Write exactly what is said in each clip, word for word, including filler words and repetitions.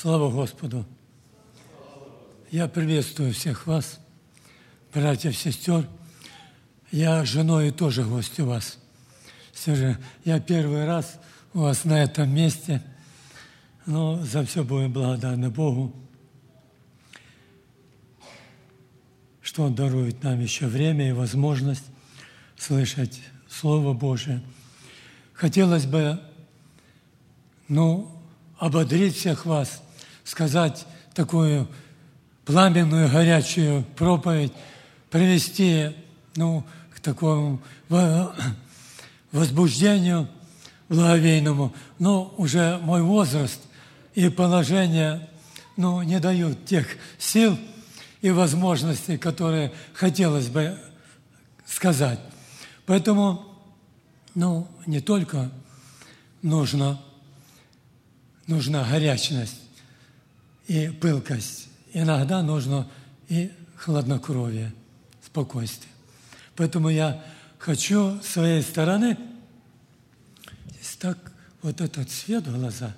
Слава Господу! Я приветствую всех вас, братьев, сестер. Я с женой тоже гость у вас. Все же я первый раз у вас на этом месте, но за все будем благодарны Богу, что Он дарует нам еще время и возможность слышать Слово Божие. Хотелось бы, ну, ободрить всех вас, сказать такую пламенную, горячую проповедь, привести, ну, к такому возбуждению благовейному. Но уже мой возраст и положение, ну, не дают тех сил и возможностей, которые хотелось бы сказать. Поэтому, ну, не только нужно, нужна горячность и пылкость, иногда нужно и хладнокровие, спокойствие. Поэтому я хочу с своей стороны, здесь так вот этот свет в глаза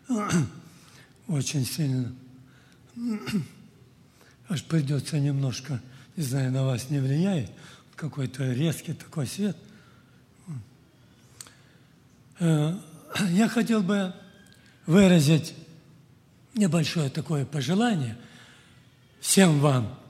очень сильно, аж придется немножко, не знаю, на вас не влияет, какой-то резкий такой свет. Я хотел бы выразить небольшое такое пожелание всем вам,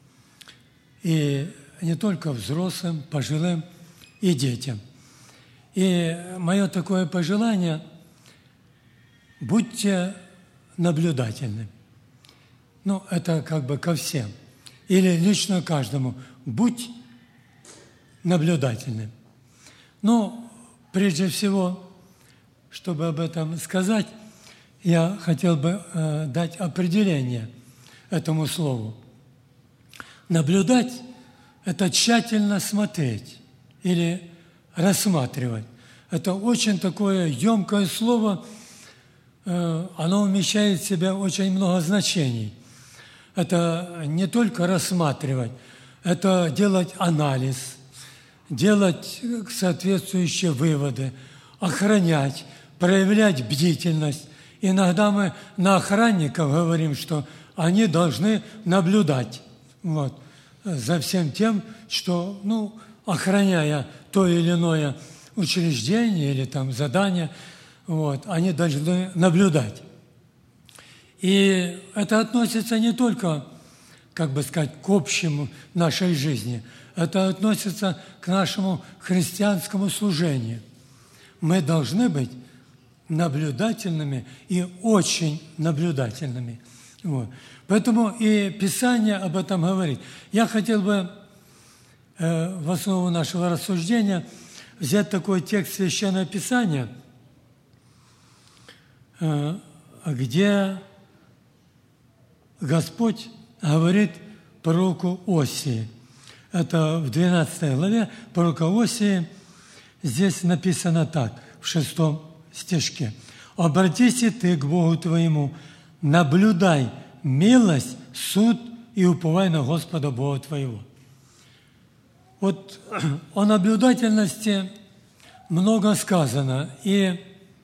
и не только взрослым, пожилым и детям. И мое такое пожелание – будьте наблюдательны. Ну, это как бы ко всем. Или лично каждому. Будь наблюдательным. Ну, прежде всего, чтобы об этом сказать, я хотел бы э, дать определение этому слову. Наблюдать – это тщательно смотреть или рассматривать. Это очень такое емкое слово, э, оно вмещает в себя очень много значений. Это не только рассматривать, это делать анализ, делать соответствующие выводы, охранять, проявлять бдительность. Иногда мы на охранников говорим, что они должны наблюдать вот, за всем тем, что, ну, охраняя то или иное учреждение или там задание, вот, они должны наблюдать. И это относится не только, как бы сказать, к общему нашей жизни, это относится к нашему христианскому служению. Мы должны быть наблюдательными и очень наблюдательными. Вот. Поэтому и Писание об этом говорит. Я хотел бы э, в основу нашего рассуждения взять такой текст Священного Писания, э, где Господь говорит пророку Осии. Это в двенадцатой главе пророка Осии. Здесь написано так, в шестом стишке. «Обратись и ты к Богу твоему, наблюдай милость, суд и уповай на Господа Бога твоего». Вот о наблюдательности много сказано, и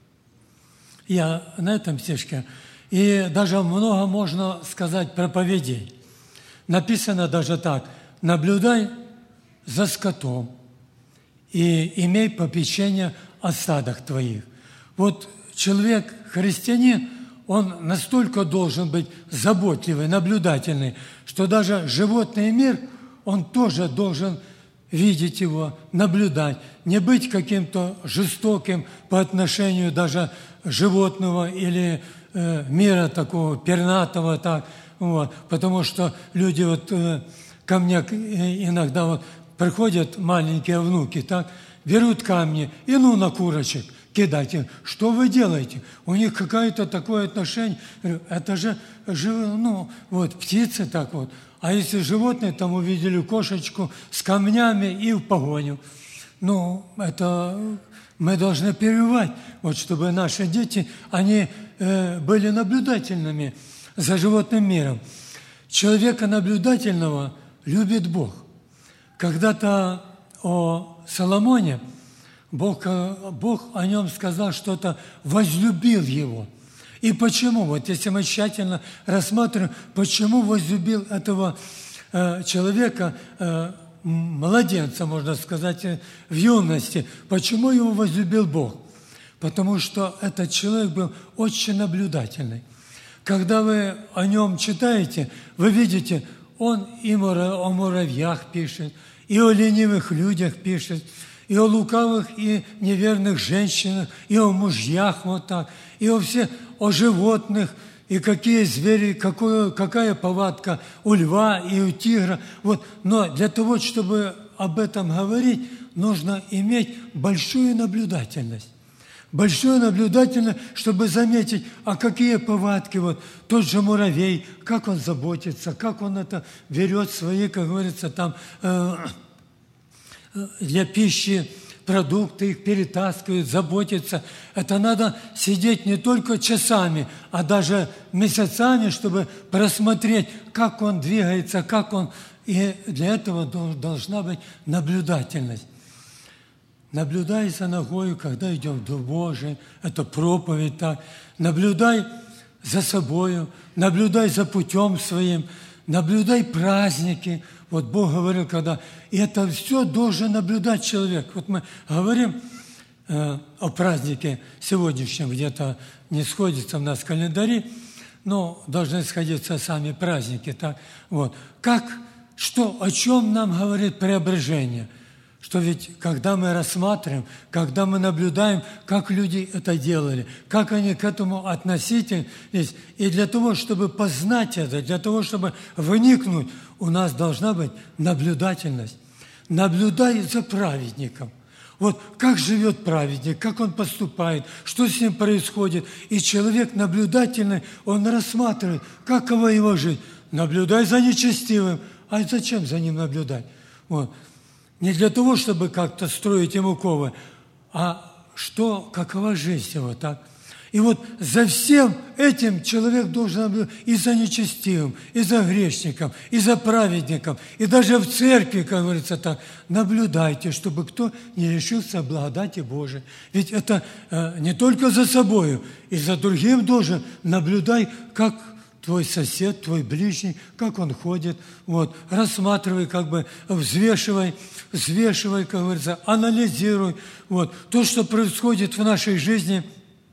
я на этом стишке, и даже много можно сказать проповедей. Написано даже так: «Наблюдай за скотом и имей попечение о стадах твоих». Вот человек, христианин, он настолько должен быть заботливый, наблюдательный, что даже животный мир, он тоже должен видеть его, наблюдать, не быть каким-то жестоким по отношению даже животного или э, мира такого пернатого, так, вот, потому что люди вот э, ко мне иногда вот приходят маленькие внуки, так, берут камни и ну на курочек кидать. Что вы делаете? У них какое-то такое отношение. Это же, ну, вот, птицы так вот. А если животные, там увидели кошечку с камнями и в погоню. Ну, это мы должны прививать, вот, чтобы наши дети, они э, были наблюдательными за животным миром. Человека наблюдательного любит Бог. Когда-то о Соломоне Бог, Бог о нем сказал что-то, возлюбил его. И почему? Вот если мы тщательно рассматриваем, почему возлюбил этого э, человека, э, младенца, можно сказать, в юности, почему его возлюбил Бог? Потому что этот человек был очень наблюдательный. Когда вы о нем читаете, вы видите, он и о муравьях пишет, и о ленивых людях пишет, и о лукавых и неверных женщинах, и о мужьях вот так, и о всех, о животных, и какие звери, какую, какая повадка у льва и у тигра. Вот. Но для того, чтобы об этом говорить, нужно иметь большую наблюдательность. Большую наблюдательность, чтобы заметить, а какие повадки, вот тот же муравей, как он заботится, как он это берет свои, как говорится, там э, для пищи продукты, их перетаскивает, заботится. Это надо сидеть не только часами, а даже месяцами, чтобы просмотреть, как он двигается, как он... И для этого должна быть наблюдательность. Наблюдай за ногою, когда идем в Дом Божий, это проповедь так. Наблюдай за собою, наблюдай за путем своим, наблюдай праздники. Вот Бог говорил, когда... И это все должен наблюдать человек. Вот мы говорим э, о празднике сегодняшнем, где-то не сходится у нас в календаре, но должны сходиться сами праздники. Так? Вот. Как, что, о чем нам говорит преображение? Что ведь, когда мы рассматриваем, когда мы наблюдаем, как люди это делали, как они к этому относились, и для того, чтобы познать это, для того, чтобы вникнуть, у нас должна быть наблюдательность. Наблюдай за праведником. Вот как живет праведник, как он поступает, что с ним происходит. И человек наблюдательный, он рассматривает, какова его жизнь. Наблюдай за нечестивым. А зачем за ним наблюдать? Вот. Не для того, чтобы как-то строить ему ковы, а что, какова жизнь его, так? И вот за всем этим человек должен наблюдать и за нечестивым, и за грешником, и за праведником, и даже в церкви, как говорится так, наблюдайте, чтобы кто не лишился благодати Божией. Ведь это э, не только за собою, и за другим должен наблюдай, как твой сосед, твой ближний, как он ходит, вот, рассматривай, как бы, взвешивай, взвешивай, как говорится, анализируй, вот, то, что происходит в нашей жизни.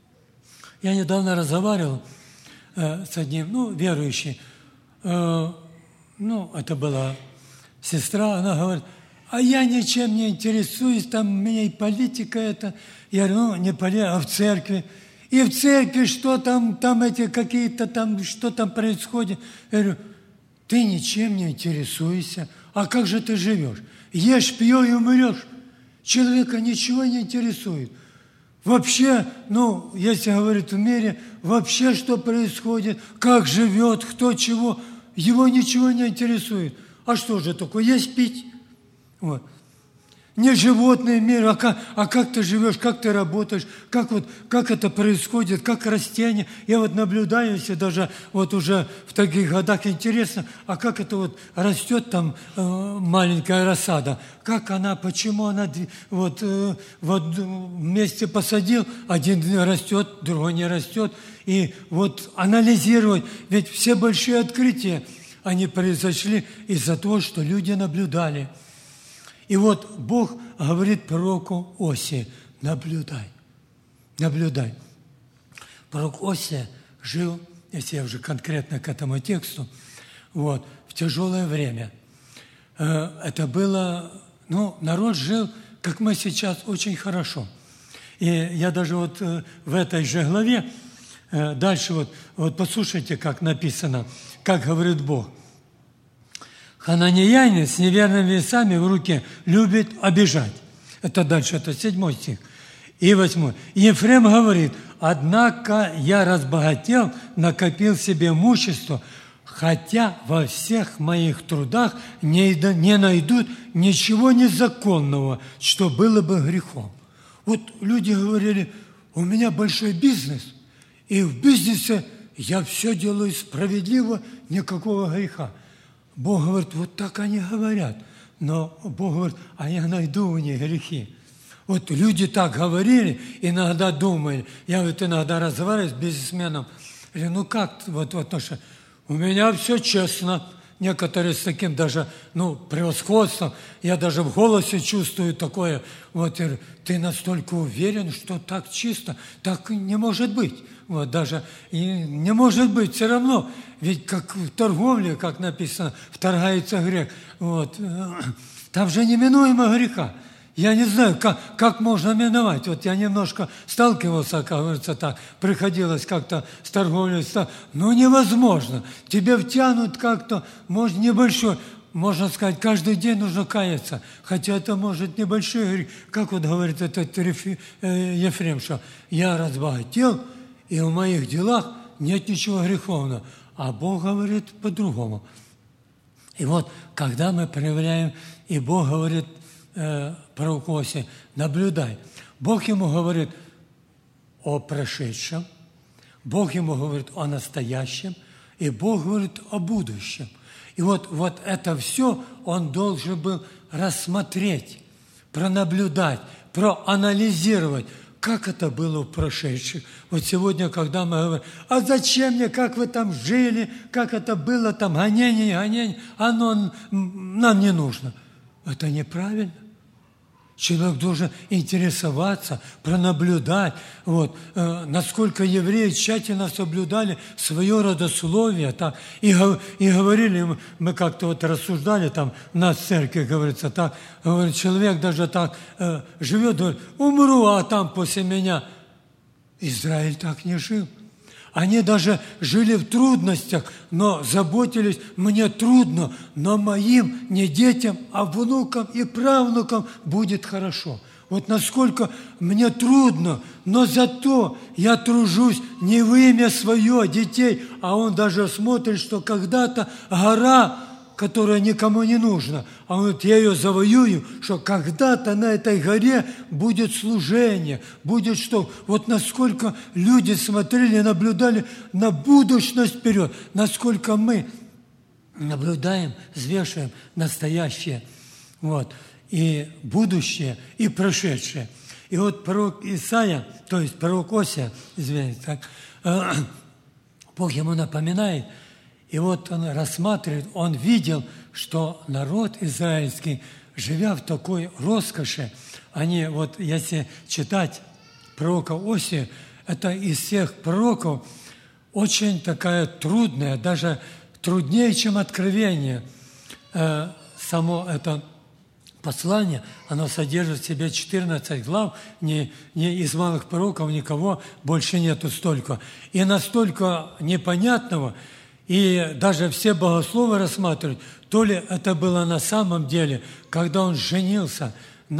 Я недавно разговаривал э, с одним, ну, верующим, э, ну, это была сестра, она говорит, а я ничем не интересуюсь, там у меня и политика это, я говорю, ну, не политика, а в церкви. И в церкви что там, там эти какие-то там, что там происходит. Я говорю, ты ничем не интересуешься. А как же ты живешь? Ешь, пьешь и умрешь. Человека ничего не интересует. Вообще, ну, если говорить в мире, вообще что происходит, как живет, кто чего, его ничего не интересует. А что же такое? Есть, пить. Вот. Не животный мир, а как, а как ты живешь, как ты работаешь, как, вот, как это происходит, как растения. Я вот наблюдаю, если даже вот уже в таких годах интересно, а как это вот растет там э, маленькая рассада, как она, почему она вот, э, вот вместе посадил, один растет, другой не растет. И вот анализировать, ведь все большие открытия, они произошли из-за того, что люди наблюдали. И вот Бог говорит пророку Осии, наблюдай, наблюдай. Пророк Осия жил, если я уже конкретно к этому тексту, вот, в тяжелое время. Это было, ну, народ жил, как мы сейчас, очень хорошо. И я даже вот в этой же главе, дальше вот, вот послушайте, как написано, как говорит Бог. Хананеянин с неверными весами в руке любит обижать. Это дальше, это седьмой стих. И восьмой. Ефрем говорит, однако я разбогател, накопил себе имущество, хотя во всех моих трудах не, не найдут ничего незаконного, что было бы грехом. Вот люди говорили, у меня большой бизнес, и в бизнесе я все делаю справедливо, никакого греха. Бог говорит, вот так они говорят. Но Бог говорит, а я найду у них грехи. Вот люди так говорили, иногда думали. Я вот иногда разговариваю с бизнесменом. Говорю, ну как, вот, вот, ну, что, у меня все честно. Некоторые с таким даже, ну, превосходством. Я даже в голосе чувствую такое. Вот, ты настолько уверен, что так чисто, так не может быть. Вот, даже и не может быть все равно. Ведь как в торговле, как написано, вторгается грех. Вот, там же неминуемо греха. Я не знаю, как, как можно миновать. Вот я немножко сталкивался, как говорится, так, приходилось как-то с торговлей, ну невозможно. Тебе втянут как-то, может, небольшой, можно сказать, каждый день нужно каяться, хотя это может небольшой грех. Как вот говорит этот Ефрем, что я разбогател, и в моих делах нет ничего греховного. А Бог говорит по-другому. И вот, когда мы проявляем, и Бог говорит, пророку Осии, наблюдай. Бог ему говорит о прошедшем, Бог ему говорит о настоящем, и Бог говорит о будущем. И вот, вот это все он должен был рассмотреть, пронаблюдать, проанализировать, как это было в прошедшем. Вот сегодня, когда мы говорим, а зачем мне, как вы там жили, как это было, там гонение, гонение, оно нам не нужно. Это неправильно. Человек должен интересоваться, пронаблюдать, вот, э, насколько евреи тщательно соблюдали свое родословие. Так, и, и говорили, мы, мы как-то вот рассуждали, там, у нас в церкви, говорится, так, говорит, человек даже так э, живет, говорит, умру, а там после меня. Израиль так не жил. Они даже жили в трудностях, но заботились, мне трудно, но моим не детям, а внукам и правнукам будет хорошо. Вот насколько мне трудно, но зато я тружусь не в имя свое, детей, а он даже смотрит, что когда-то гора, которая никому не нужна, а он говорит, я ее завоюю, что когда-то на этой горе будет служение, будет что? Вот насколько люди смотрели, наблюдали на будущность вперед, насколько мы наблюдаем, взвешиваем настоящее, вот, и будущее, и прошедшее. И вот пророк Исаия, то есть пророк Осия, извините, так, Бог ему напоминает. И вот он рассматривает, он видел, что народ израильский, живя в такой роскоши, они, вот если читать пророка Осию, это из всех пророков очень такая трудная, даже труднее, чем Откровение. Э, само это послание, оно содержит в себе четырнадцать глав, не, не из малых пророков никого больше нету столько. И настолько непонятного, и даже все богословы рассматривают, то ли это было на самом деле, когда он женился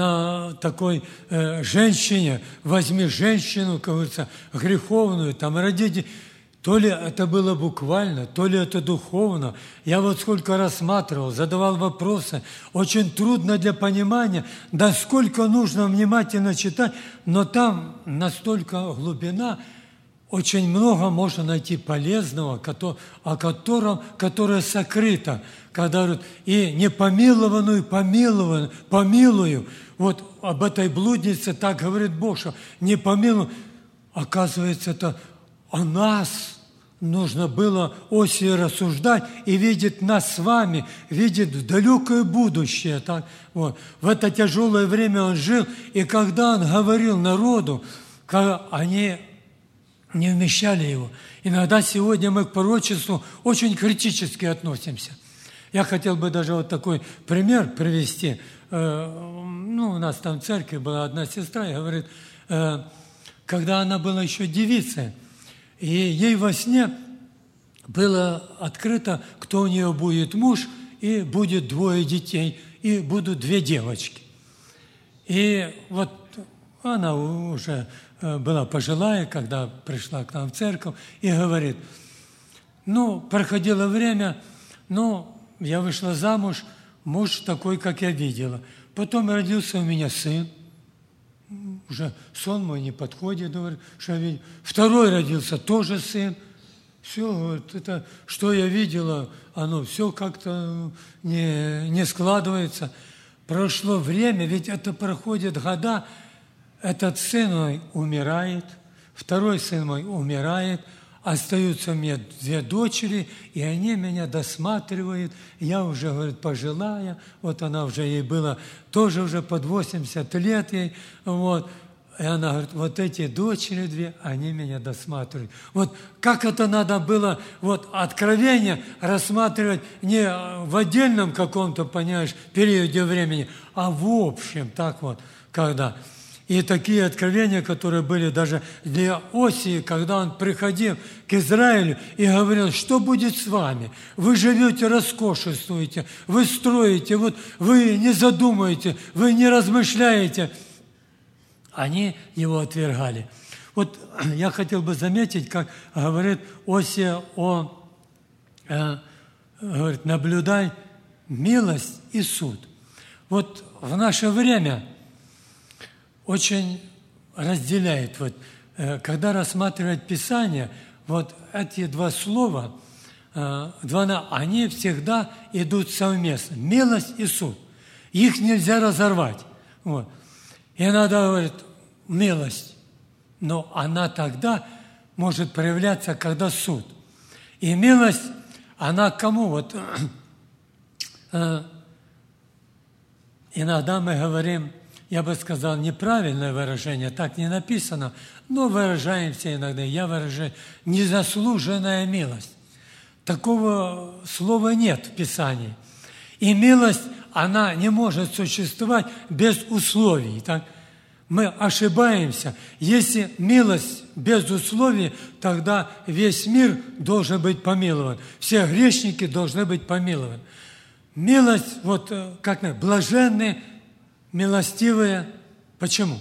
на такой э, женщине, возьми женщину, как говорится, греховную, там, родите, то ли это было буквально, то ли это духовно. Я вот сколько рассматривал, задавал вопросы, очень трудно для понимания, насколько нужно внимательно читать, но там настолько глубина, очень много можно найти полезного, о котором, которое сокрыто. Когда говорят, и непомилованную помилованную, помилую. Вот об этой блуднице так говорит Бог, что не помилую. Оказывается, это о нас нужно было Осии рассуждать и видеть нас с вами, видеть в далекое будущее. Так, вот. В это тяжелое время он жил, и когда он говорил народу, они не вмещали его. Иногда сегодня мы к пророчеству очень критически относимся. Я хотел бы даже вот такой пример привести. Ну, у нас там в церкви была одна сестра, и говорит, когда она была еще девицей, и ей во сне было открыто, кто у нее будет муж, и будет двое детей, и будут две девочки. И вот она уже была пожилая, когда пришла к нам в церковь, и говорит, ну, проходило время, ну, я вышла замуж, муж такой, как я видела. Потом родился у меня сын, уже сон мой не подходит, говорит, что я видела. Второй родился, тоже сын. Все, вот это, что я видела, оно все как-то не, не складывается. Прошло время, ведь это проходит года, этот сын мой умирает, второй сын мой умирает, остаются мне две дочери, и они меня досматривают. Я уже, говорит, пожилая, вот она уже, ей было тоже уже под восемьдесят лет ей, вот. И она говорит, вот эти дочери две, они меня досматривают. Вот как это надо было, вот откровение рассматривать не в отдельном каком-то, понимаешь, периоде времени, а в общем, так вот, когда. И такие откровения, которые были даже для Осии, когда он приходил к Израилю и говорил, что будет с вами? Вы живете, роскошествуете, вы строите, вот вы не задумаете, вы не размышляете. Они его отвергали. Вот я хотел бы заметить, как говорит Осия о, э, говорит, наблюдай милость и суд. Вот в наше время очень разделяет, вот, э, когда рассматривать Писание, вот эти два слова, э, два, они всегда идут совместно. Милость и суд. Их нельзя разорвать. Вот. И иногда говорит, милость, но она тогда может проявляться, когда суд. И милость, она кому? Вот, э, иногда мы говорим, я бы сказал, неправильное выражение, так не написано, но выражаемся иногда, я выражаю, незаслуженная милость. Такого слова нет в Писании. И милость, она не может существовать без условий, так? Мы ошибаемся. Если милость без условий, тогда весь мир должен быть помилован. Все грешники должны быть помилованы. Милость, вот как мы, блаженные, милостивые. Почему?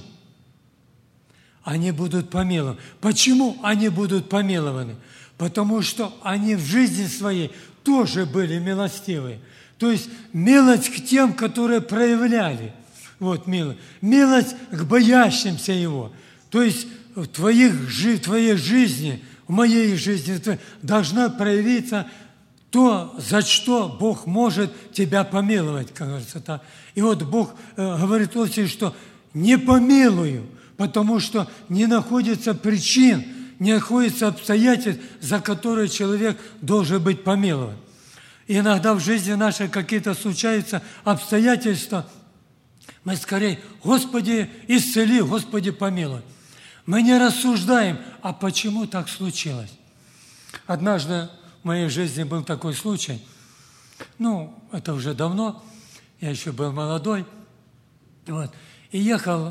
Они будут помилованы. Почему они будут помилованы? Потому что они в жизни своей тоже были милостивые. То есть милость к тем, которые проявляли. Вот милость. Милость к боящимся Его. То есть в, твоих, в твоей жизни, в моей жизни должна проявиться то, за что Бог может тебя помиловать, как говорится так. И вот Бог э, говорит Осии, что не помилую, потому что не находится причин, не находится обстоятельств, за которые человек должен быть помилован. И иногда в жизни нашей какие-то случаются обстоятельства, мы скорее, Господи, исцели, Господи, помилуй. Мы не рассуждаем, а почему так случилось. Однажды в моей жизни был такой случай, ну, это уже давно, я еще был молодой, вот, и ехал,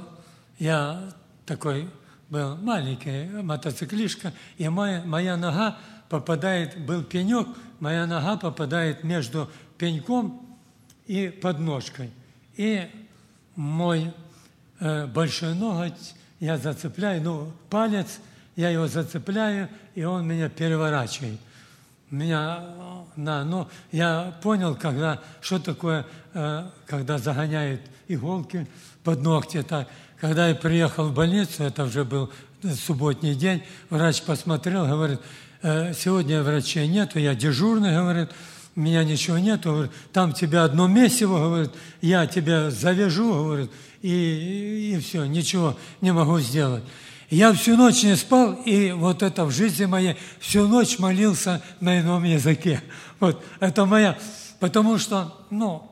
я такой был маленький мотоциклишка, и моя, моя нога попадает, был пенек, моя нога попадает между пеньком и подножкой, и мой э, большой ноготь я зацепляю, ну, палец, я его зацепляю, и он меня переворачивает. Меня, на, ну, я понял, когда, что такое, э, когда загоняют иголки под ногти. Так. Когда я приехал в больницу, это уже был субботний день, врач посмотрел, говорит, э, сегодня врачей нету, я дежурный, говорит, у меня ничего нету, говорит, там тебя одно месиво, говорит, я тебя завяжу, говорит, и, и, и все, ничего не могу сделать. Я всю ночь не спал, и вот это в жизни моей, всю ночь молился на ином языке. Вот, это моя, потому что, ну,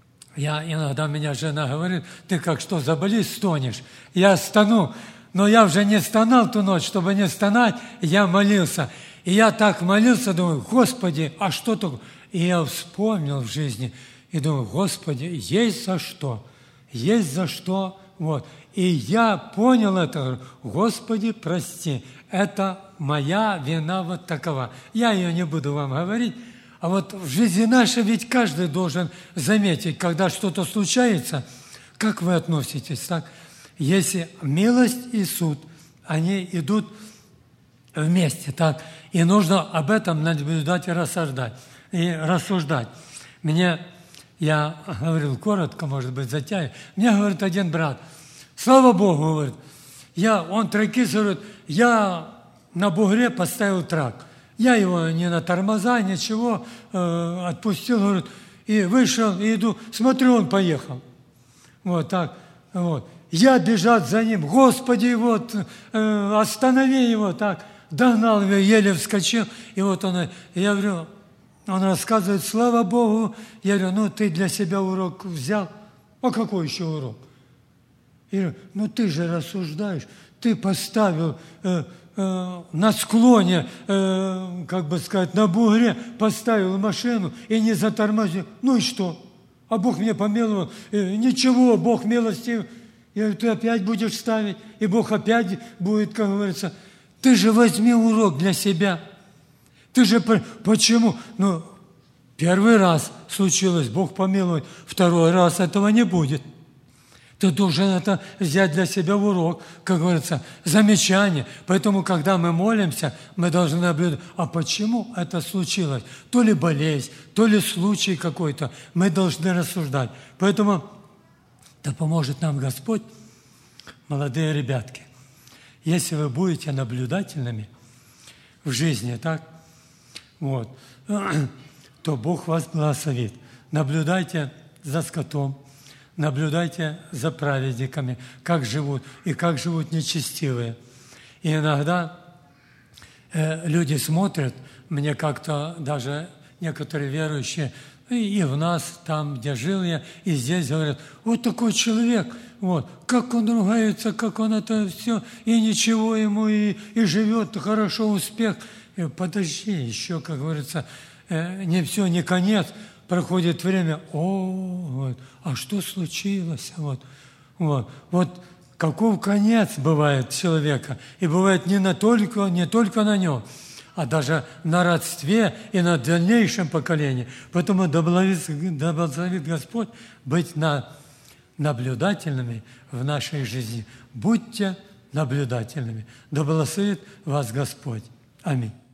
я иногда, меня жена говорит, ты как что, заболишь, стонешь. Я стану, но я уже не стонал ту ночь, чтобы не стонать, я молился. И я так молился, думаю, Господи, а что такое? И я вспомнил в жизни, и думаю, Господи, есть за что, есть за что, вот. И я понял это, говорю, Господи, прости, это моя вина вот такова. Я ее не буду вам говорить, а вот в жизни нашей ведь каждый должен заметить, когда что-то случается, как вы относитесь, так? Если милость и суд, они идут вместе, так? И нужно об этом наблюдать и рассуждать. И рассуждать. Мне, я говорил коротко, может быть, затягиваю. Мне говорит один брат, слава Богу, говорит, я, он тракист, говорит, я на бугре поставил трак. Я его не на тормоза, ничего, э, отпустил, говорит, и вышел, и иду, смотрю, он поехал. Вот так, вот. Я бежать за ним, Господи, вот, э, останови его, так, догнал его, еле вскочил, и вот он, я говорю, он рассказывает, слава Богу, я говорю, ну, ты для себя урок взял, а какой еще урок? Я говорю, ну, ты же рассуждаешь, ты поставил э, э, на склоне, э, как бы сказать, на бугре, поставил машину и не затормозил, ну и что? А Бог мне помиловал, э, ничего, Бог милостив. Я говорю, ты опять будешь ставить, и Бог опять будет, как говорится, ты же возьми урок для себя. Ты же, почему? Ну, первый раз случилось, Бог помилует, второй раз этого не будет. Ты должен это взять для себя урок, как говорится, замечание. Поэтому, когда мы молимся, мы должны наблюдать, а почему это случилось? То ли болезнь, то ли случай какой-то. Мы должны рассуждать. Поэтому да поможет нам Господь, молодые ребятки. Если вы будете наблюдательными в жизни, так, вот, то Бог вас благословит. Наблюдайте за скотом, наблюдайте за праведниками, как живут и как живут нечестивые. И иногда э, люди смотрят, мне как-то даже некоторые верующие, и, и в нас, там, где жил я, и здесь говорят, вот такой человек, вот, как он ругается, как он это все, и ничего ему, и, и живет хорошо, успех. И подожди, еще, как говорится, э, не все, не конец. Проходит время, о, вот, а что случилось? Вот, вот, вот каков конец бывает человека. И бывает не, на только, не только на нем, а даже на родстве и на дальнейшем поколении. Поэтому да благословит, да благословит Господь быть на, наблюдательными в нашей жизни. Будьте наблюдательными. Да благословит вас Господь. Аминь.